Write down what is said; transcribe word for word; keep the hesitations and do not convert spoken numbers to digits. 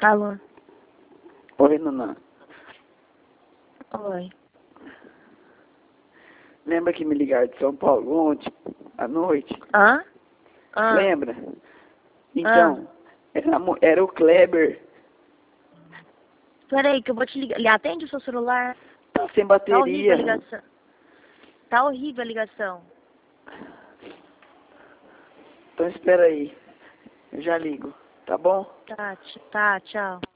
Alô? Oi, Nana. Oi. Lembra que me ligaram de São Paulo ontem, à noite? Hã? Ah. Lembra? Então, era, a mo- era o Kleber. Peraí, que eu vou te ligar. Ele atende o seu celular? Tá sem Tá horrível a bateria. ligação. Tá horrível a ligação. Então espera aí. Eu já ligo, tá bom? Tá, tch- tá, tchau.